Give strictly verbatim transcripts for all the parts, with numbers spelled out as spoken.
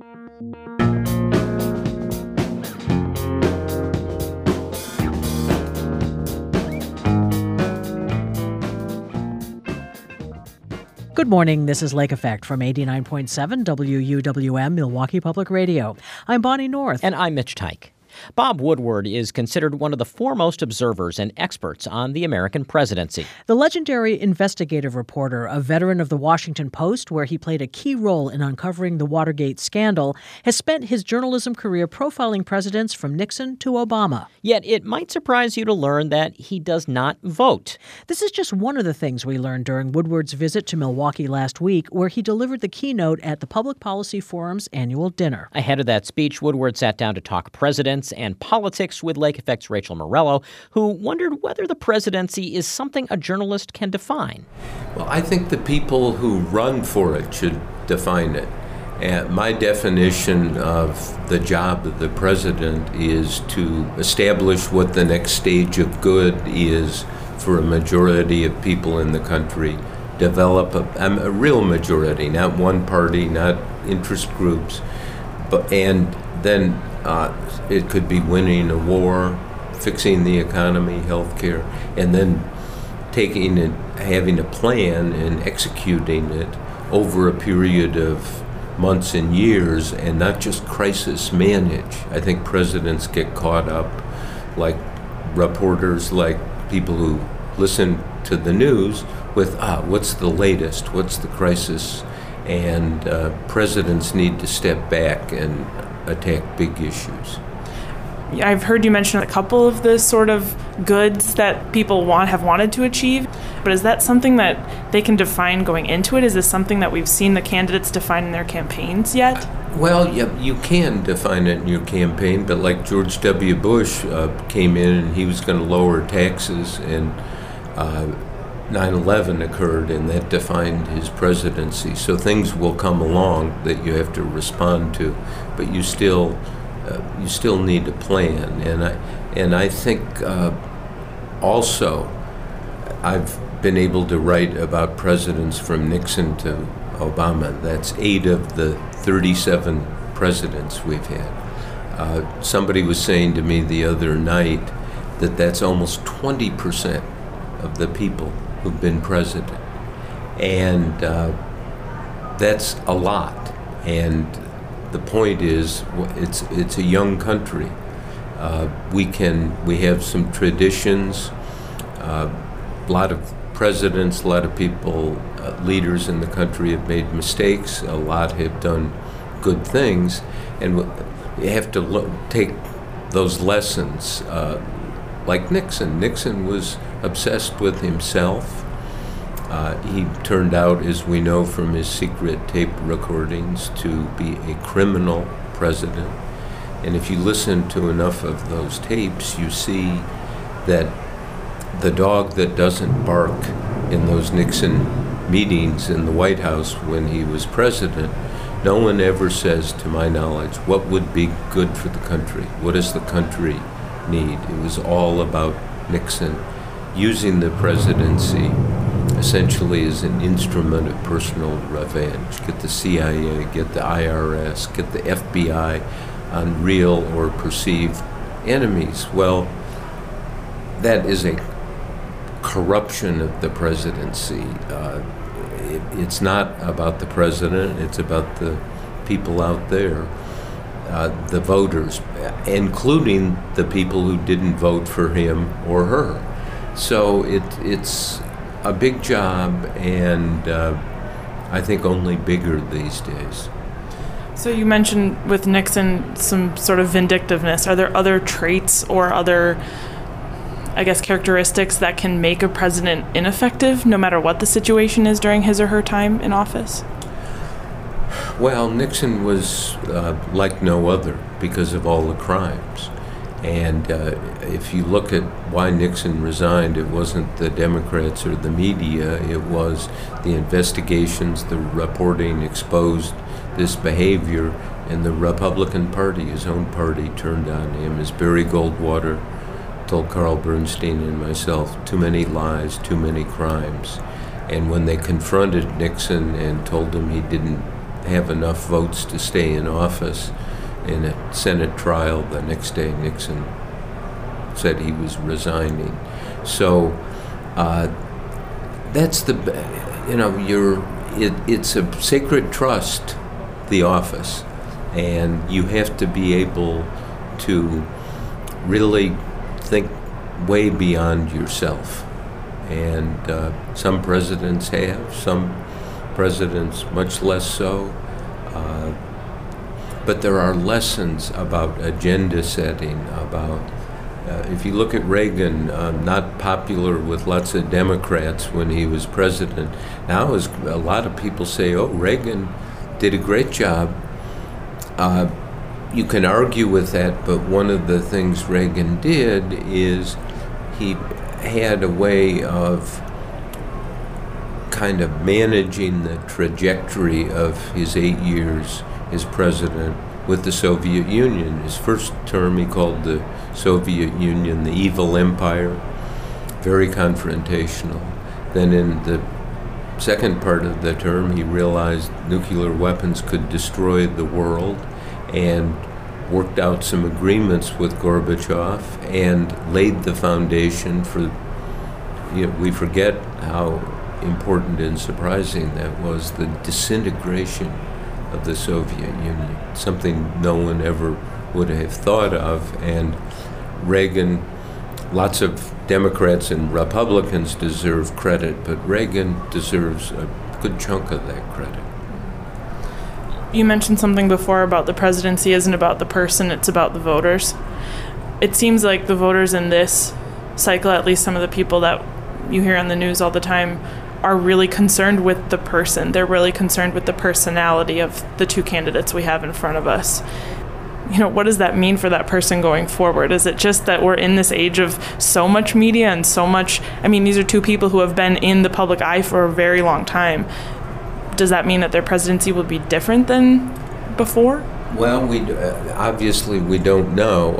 Good morning, this is Lake Effect from eighty-nine point seven W U W M Milwaukee Public Radio. I'm Bonnie North. And I'm Mitch Tyke. Bob Woodward is considered one of the foremost observers and experts on the American presidency. The legendary investigative reporter, a veteran of the Washington Post, where he played a key role in uncovering the Watergate scandal, has spent his journalism career profiling presidents from Nixon to Obama. Yet it might surprise you to learn that he does not vote. This is just one of the things we learned during Woodward's visit to Milwaukee last week, where he delivered the keynote at the Public Policy Forum's annual dinner. Ahead of that speech, Woodward sat down to talk presidents and politics with Lake Effect's Rachel Morello, who wondered whether the presidency is something a journalist can define. Well, I think the people who run for it should define it. And my definition of the job of the president is to establish what the next stage of good is for a majority of people in the country, develop a, a real majority, not one party, not interest groups, but and then uh, it could be winning a war, fixing the economy, healthcare, and then taking it, having a plan and executing it over a period of months and years, and not just crisis manage. I think presidents get caught up, like reporters, like people who listen to the news, with, ah, what's the latest, what's the crisis? And uh, presidents need to step back and attack big issues. I've heard you mention a couple of the sort of goods that people want have wanted to achieve, but is that something that they can define going into it? Is this something that we've seen the candidates define in their campaigns yet? Well, yeah, you can define it in your campaign, but like George W. Bush uh, came in and he was going to lower taxes, and uh, nine eleven occurred, and that defined his presidency. So things will come along that you have to respond to, but you still uh, you still need a plan. And I and I think uh, also I've been able to write about presidents from Nixon to Obama. That's eight of the thirty-seven presidents we've had. Uh, somebody was saying to me the other night that that's almost twenty percent of the people who've been president. And uh, that's a lot. And the point is, it's it's a young country. Uh, we can, we have some traditions, uh, a lot of presidents, a lot of people, uh, leaders in the country have made mistakes, a lot have done good things, and you have to look, take those lessons. Uh, like Nixon. Nixon was obsessed with himself. Uh, he turned out, as we know from his secret tape recordings, to be a criminal president. And if you listen to enough of those tapes, you see that the dog that doesn't bark in those Nixon meetings in the White House when he was president, no one ever says, to my knowledge, what would be good for the country? What does the country need? It was all about Nixon using the presidency essentially as an instrument of personal revenge. Get the C I A, get the I R S, get the F B I on real or perceived enemies. Well, that is a corruption of the presidency. Uh, it, it's not about the president, it's about the people out there. Uh, the voters, including the people who didn't vote for him or her. So it, it's a big job, and uh, I think only bigger these days. So you mentioned with Nixon some sort of vindictiveness. Are there other traits or other, I guess, characteristics that can make a president ineffective, no matter what the situation is during his or her time in office? Well, Nixon was uh, like no other because of all the crimes. And uh, if you look at why Nixon resigned, it wasn't the Democrats or the media, it was the investigations, the reporting exposed this behavior, and the Republican Party, his own party, turned on him. As Barry Goldwater told Carl Bernstein and myself, too many lies, too many crimes. And when they confronted Nixon and told him he didn't have enough votes to stay in office. In a Senate trial the next day, Nixon said he was resigning. So uh, that's the, you know, you're, it, it's a sacred trust, the office, and you have to be able to really think way beyond yourself. And uh, some presidents have, some presidents much less so. Uh, but there are lessons about agenda setting, about, uh, if you look at Reagan, uh, not popular with lots of Democrats when he was president. Now as a lot of people say, oh, Reagan did a great job. Uh, you can argue with that, but one of the things Reagan did is he had a way of kind of managing the trajectory of his eight years as president with the Soviet Union. His first term he called the Soviet Union the evil empire, very confrontational. Then in the second part of the term he realized nuclear weapons could destroy the world, and worked out some agreements with Gorbachev and laid the foundation for, you know, we forget how important and surprising that was, the disintegration of the Soviet Union, something no one ever would have thought of. And Reagan, lots of Democrats and Republicans deserve credit, but Reagan deserves a good chunk of that credit. You mentioned something before about the presidency isn't about the person, it's about the voters. It seems like the voters in this cycle, at least some of the people that you hear on the news all the time, are really concerned with the person. They're really concerned with the personality of the two candidates we have in front of us. You know, what does that mean for that person going forward? Is it just that we're in this age of so much media and so much, I mean, these are two people who have been in the public eye for a very long time. Does that mean that their presidency will be different than before? Well, we uh, obviously we don't know.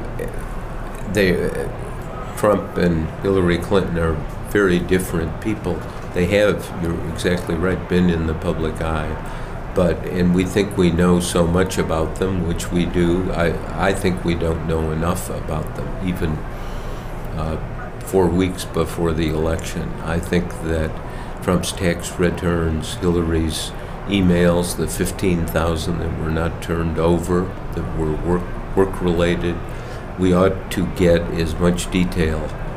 Uh, they, uh, Trump and Hillary Clinton are very different people. They have, you're exactly right, been in the public eye, but and we think we know so much about them, which we do. I I think we don't know enough about them, even uh, four weeks before the election. I think that Trump's tax returns, Hillary's emails, the fifteen thousand that were not turned over, that were work, work-related, we ought to get as much detail,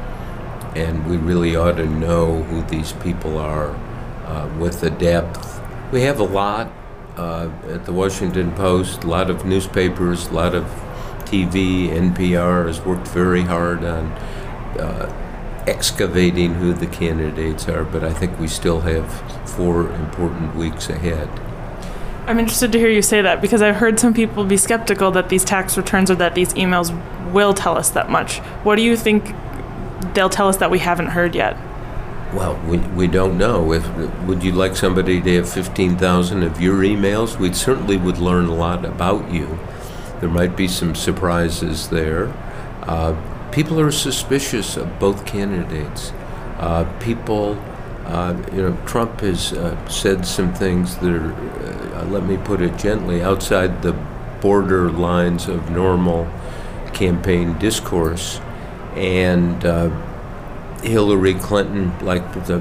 and we really ought to know who these people are uh, with the depth. We have a lot uh, at the Washington Post, a lot of newspapers, a lot of T V, N P R has worked very hard on uh, excavating who the candidates are, but I think we still have four important weeks ahead. I'm interested to hear you say that, because I've heard some people be skeptical that these tax returns or that these emails will tell us that much. What do you think they'll tell us that we haven't heard yet? Well, we we don't know. If would you like somebody to have fifteen thousand of your emails? We certainly would learn a lot about you. There might be some surprises there. Uh, People are suspicious of both candidates. Uh, people, uh, you know, Trump has uh, said some things that are, uh, let me put it gently, outside the border lines of normal campaign discourse. And uh, Hillary Clinton, like the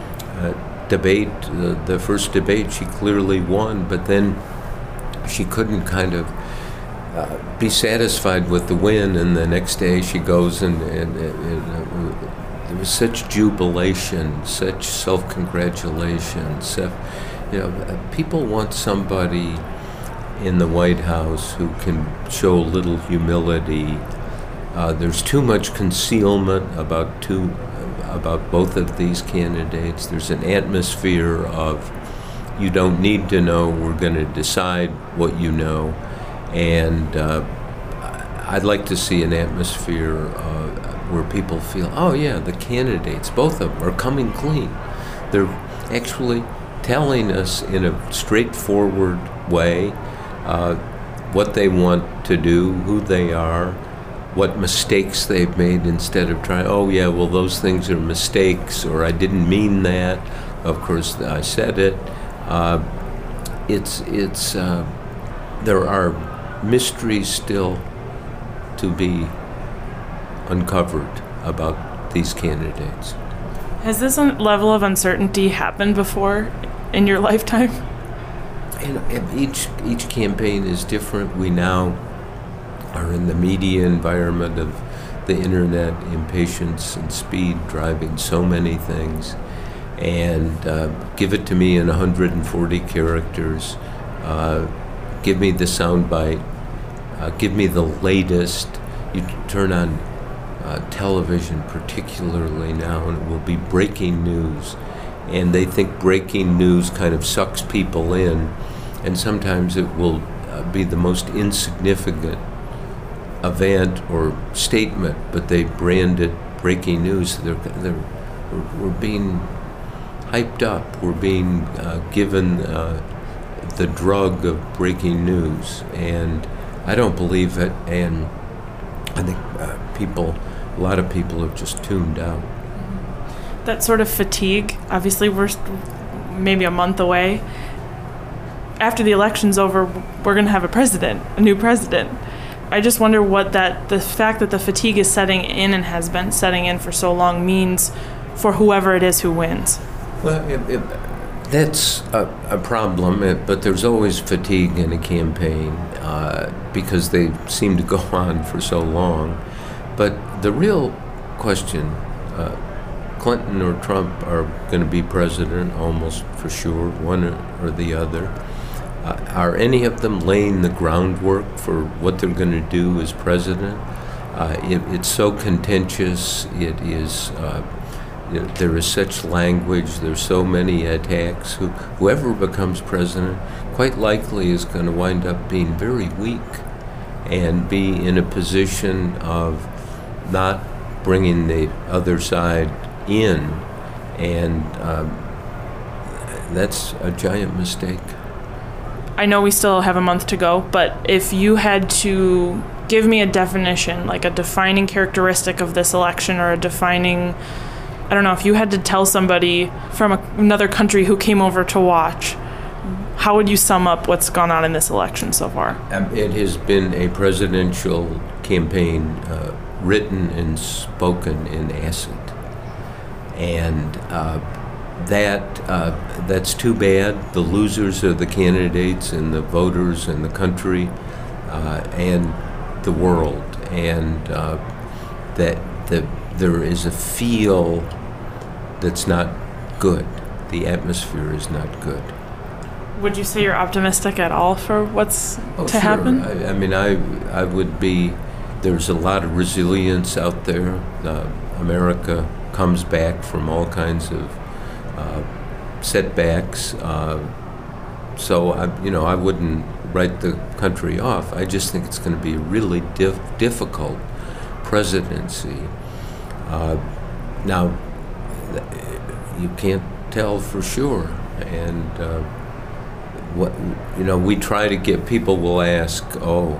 uh, debate, the, the first debate, she clearly won, but then she couldn't kind of Uh, be satisfied with the win, and the next day she goes and, and, and, and uh, there was such jubilation, such self-congratulation. So, you know, uh, people want somebody in the White House who can show a little humility. Uh, there's too much concealment about two, uh, about both of these candidates. There's an atmosphere of, you don't need to know, we're going to decide what you know. And uh, I'd like to see an atmosphere uh, where people feel, oh yeah, the candidates, both of them, are coming clean. They're actually telling us in a straightforward way uh, what they want to do, who they are, what mistakes they've made, instead of trying, oh yeah, well those things are mistakes, or I didn't mean that, of course I said it. Uh, it's it's uh, there are mysteries still to be uncovered about these candidates. Has this un- level of uncertainty happened before in your lifetime? And, and each each campaign is different. We now are in the media environment of the internet, impatience and speed driving so many things. And uh, give it to me in one hundred forty characters. Uh, give me the soundbite. Uh, give me the latest. You turn on uh, television, particularly now, and it will be breaking news. And they think breaking news kind of sucks people in, and sometimes it will uh, be the most insignificant event or statement, but they brand it breaking news. They're, they're, we're, we're being hyped up. We're being uh, given uh, the drug of breaking news, and I don't believe it. And I think uh, people, a lot of people, have just tuned out. That sort of fatigue. Obviously, we're maybe a month away. After the election's over, we're going to have a president, a new president. I just wonder what that the fact that the fatigue is setting in and has been setting in for so long means for whoever it is who wins. Well, it, it, that's a, a problem, it, but there's always fatigue in a campaign uh, because they seem to go on for so long. But the real question, uh, Clinton or Trump are going to be president almost for sure, one or the other. Uh, are any of them laying the groundwork for what they're going to do as president? Uh, it, it's so contentious. It is. Uh, There is such language, there's so many attacks. Who, whoever becomes president quite likely is going to wind up being very weak and be in a position of not bringing the other side in, and um, that's a giant mistake. I know we still have a month to go, but if you had to give me a definition, like a defining characteristic of this election, or a defining, I don't know, if you had to tell somebody from a, another country who came over to watch, how would you sum up what's gone on in this election so far? Um, it has been a presidential campaign uh, written and spoken in acid. And uh, that uh, that's too bad. The losers are the candidates and the voters and the country uh, and the world. And uh, that the there is a feel that's not good. The atmosphere is not good. Would you say you're optimistic at all for what's oh, to sure. happen? I, I mean, I I would be. There's a lot of resilience out there. Uh, America comes back from all kinds of uh, setbacks. Uh, so I, you know, I wouldn't write the country off. I just think it's going to be a really diff- difficult presidency. Uh, now, you can't tell for sure, and uh, what you know, we try to get people will ask, oh,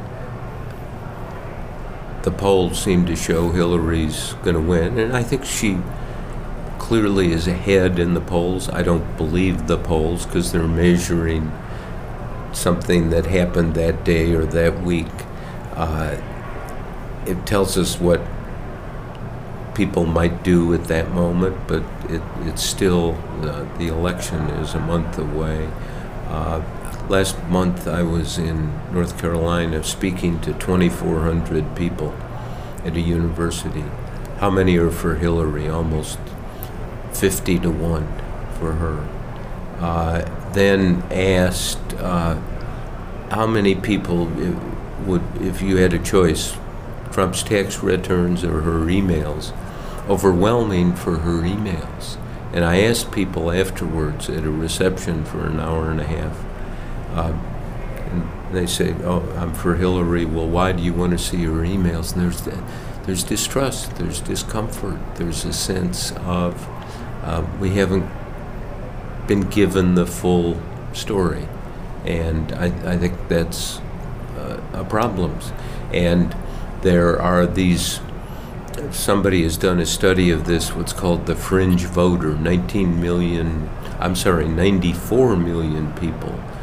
the polls seem to show Hillary's going to win, and I think she clearly is ahead in the polls. I don't believe the polls because they're measuring something that happened that day or that week. Uh, it tells us what people might do at that moment, but it, it's still, uh, the election is a month away. Uh, last month I was in North Carolina speaking to twenty-four hundred people at a university. How many are for Hillary? Almost fifty to one for her. Uh, then asked uh, how many people would, if you had a choice, Trump's tax returns or her emails. Overwhelming for her emails. And I asked people afterwards at a reception for an hour and a half, uh, and they say, oh, I'm for Hillary. Well, why do you want to see her emails? And there's there's distrust, there's discomfort, there's a sense of uh, we haven't been given the full story. And I, I think that's uh, a problem. And there are these, somebody has done a study of this, what's called the fringe voter, nineteen million, I'm sorry, ninety-four million people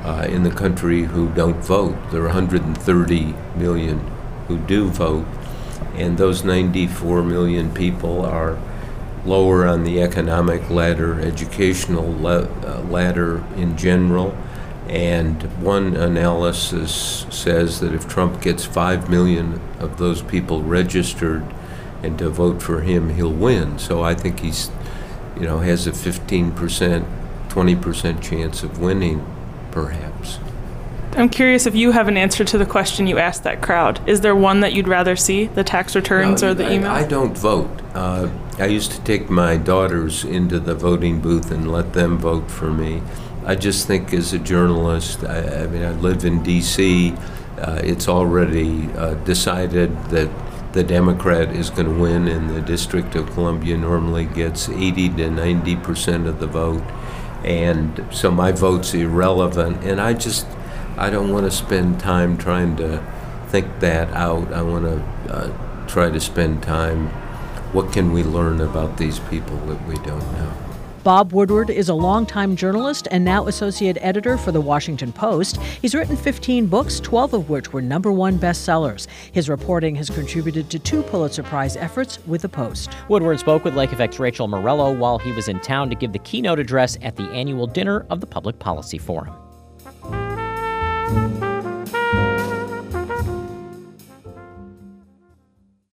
uh, in the country who don't vote. There are one hundred thirty million who do vote, and those ninety-four million people are lower on the economic ladder, educational la- uh, ladder in general. And one analysis says that if Trump gets five million of those people registered and to vote for him, he'll win. So I think he's, you know, has a fifteen percent, twenty percent chance of winning, perhaps. I'm curious if you have an answer to the question you asked that crowd. Is there one that you'd rather see, the tax returns no, or the I, email? I don't vote. Uh, I used to take my daughters into the voting booth and let them vote for me. I just think as a journalist, I, I mean, I live in D C, uh, it's already uh, decided that the Democrat is going to win, and the District of Columbia normally gets eighty to ninety percent of the vote. And so my vote's irrelevant, and I just, I don't want to spend time trying to think that out. I want to uh, try to spend time, what can we learn about these people that we don't know? Bob Woodward is a longtime journalist and now associate editor for The Washington Post. He's written fifteen books, twelve of which were number one bestsellers. His reporting has contributed to two Pulitzer Prize efforts with the Post. Woodward spoke with Lake Effect's Rachel Morello while he was in town to give the keynote address at the annual dinner of the Public Policy Forum.